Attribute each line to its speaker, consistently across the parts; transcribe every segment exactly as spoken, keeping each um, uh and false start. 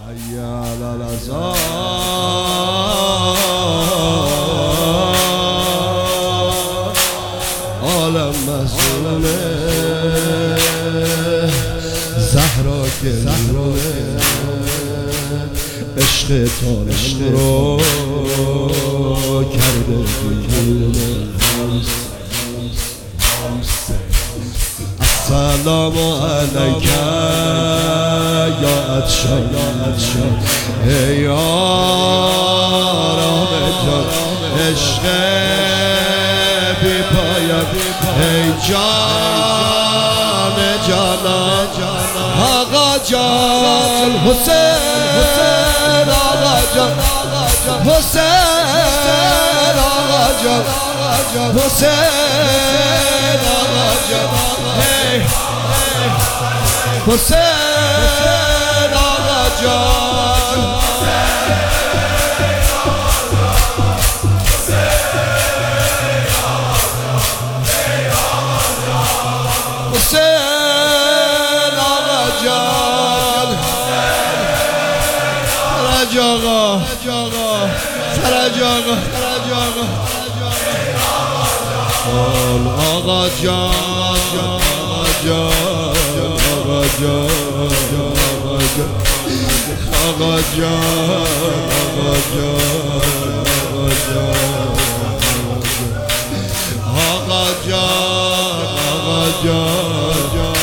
Speaker 1: حیا علی العزا عالم مسئوله زهرا گلونه عشق تانم رو کرده بیرونه السلام علیک یا عطشان ای آرام جان عشق بی پایان ای جان جانان آقا جان حسین آقا جان حسین آقا جان حسین آقا جان حسین آقا جان حسین آقا جان فرج آقا فرج آقا آقا جان آقا جان آقا جان آقا جان آقا جان آقا جان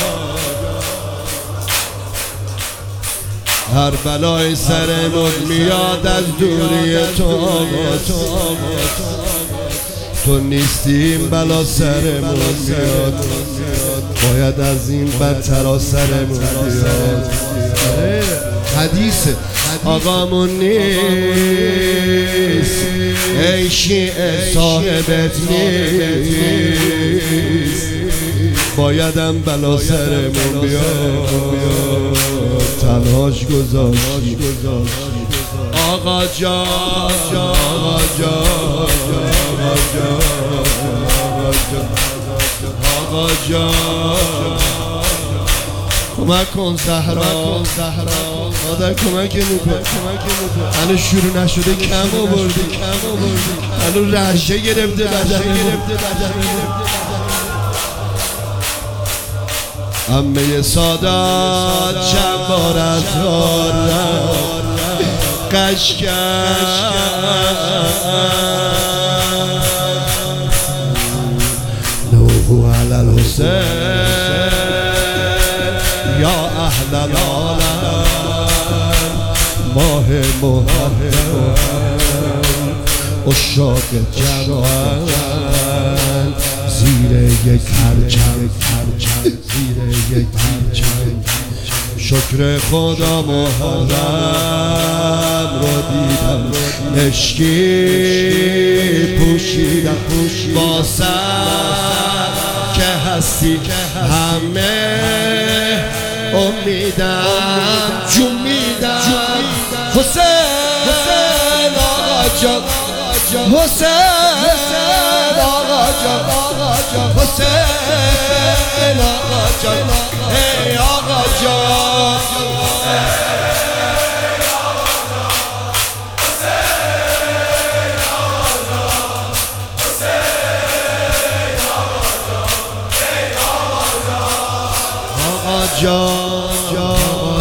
Speaker 1: هر بلای سرمون میاد از دوری تو آقا تو نیستیم بلا سرمون میاد باید از این بدتر سرمون بیاد حدیث آقامون نیست ای شیعه صاحبت نیست بایدم بلا سرمون بیاد تنهاش گذاشت آقا جان آقا جان آقا جان آقا جان کمک کن زهرا مادر کمک میکن هنوز شروع نشده کم آوردی هنوز رعشه گرفته بدن امه سادات چند بار از قش کرد نوحو علی الحسین یا اهل العالم ماه محرم عشاق جوان زیر یک پرچم زیر یک پرچم شکر خدا محرم رو دیدم عشقی پوشیدم با سر که هستی همه امیدم جومیدم حسین آقا جان حسین آقا جان حسین آقا جان ای آقا جان آقا جان آقا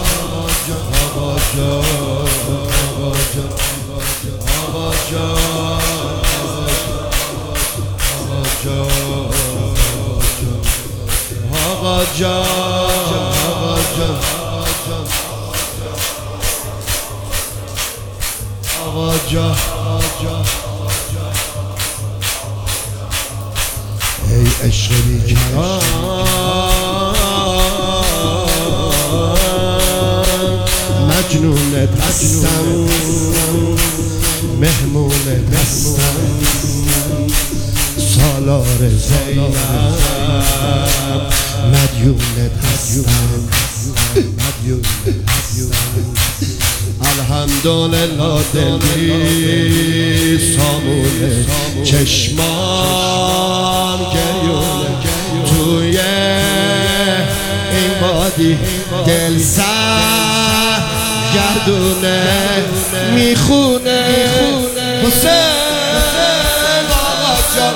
Speaker 1: جان ای عشق بیکران مجنونت هستم مهمونت هستم سالار زینب مدیونت هستم الحمدلله دلی سامونه چشمان گریونه توی این وادی دل سر گردونه میخونه حسین آقا جان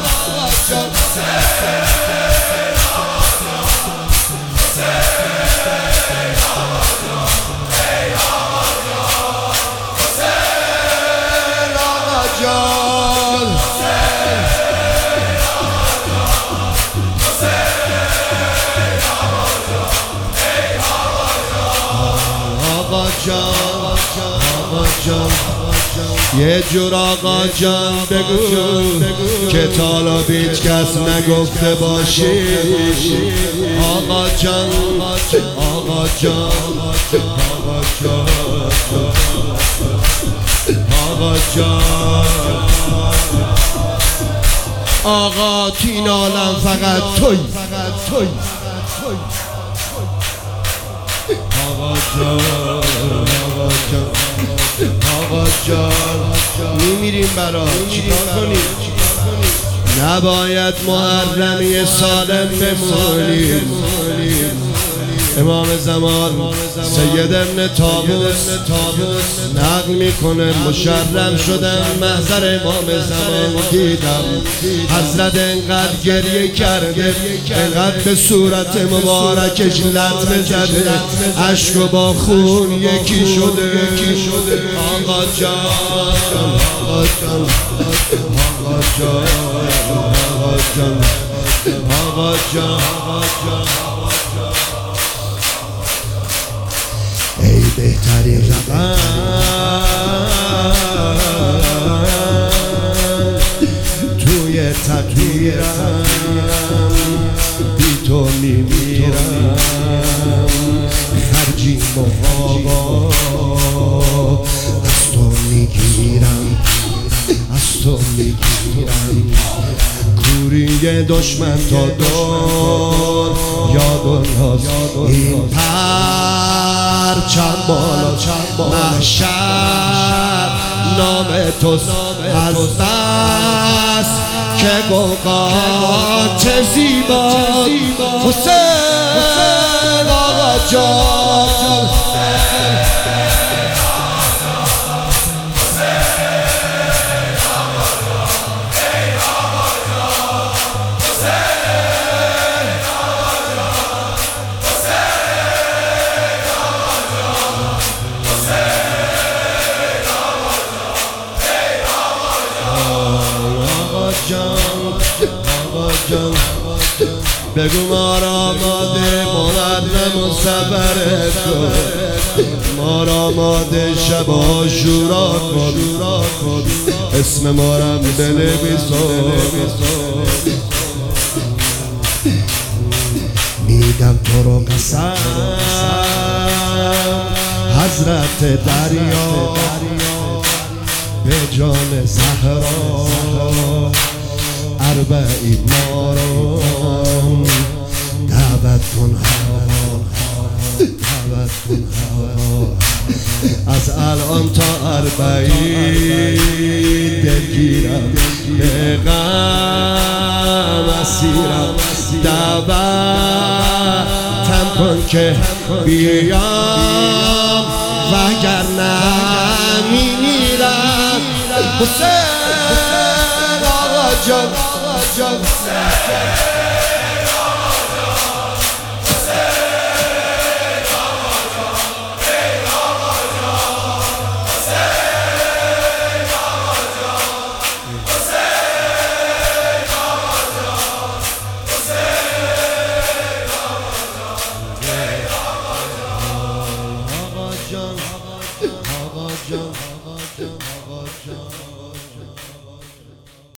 Speaker 1: آقا جان آقا جان یه جور آقا جان بگو که تا حالا هیچ کس نگفته باشی آقا جان آقا جان آقا جان آقا جان آقا تین عالم فقط توی توی آقا جان آقا جان آقا جان میمیریم برات چیکار کنیم نباید محرمی سالم بمونیم امام زمان سید ابن طاووس نقل میکنه مشرم شدم محضر امام زمان دیدم حضرت انقدر گریه کرده انقدر به صورت مبارکش لطمه زده عشق و با خون یکی شده آقا جان آقا جان آقا جان آقا جان آقا جان ای بهترین رقم توی تقدیرم بی تو میمیرم خرجی آقا از تو میگیرم از تو میگیرم کوری دشمن تا دور یاد هاست این پر چند بالا محشر نام توست از بس که گوقات زیبا حسین آقا جان بگو ما را آماده مقدم و سفر کن ما را آماده شب عاشورا کن اسم ما را بنویس میدم تو رو قسم حضرت دریا به جان زهرا اربعین ما رو دعوت کن هوا دعوت کن هوا از الان تا اربعین دلگیرم به غم اسیرم دعوتم کن که بیام وگرنه میمیرم حسین آقا جان جان آقا جان آقا جان آقا جان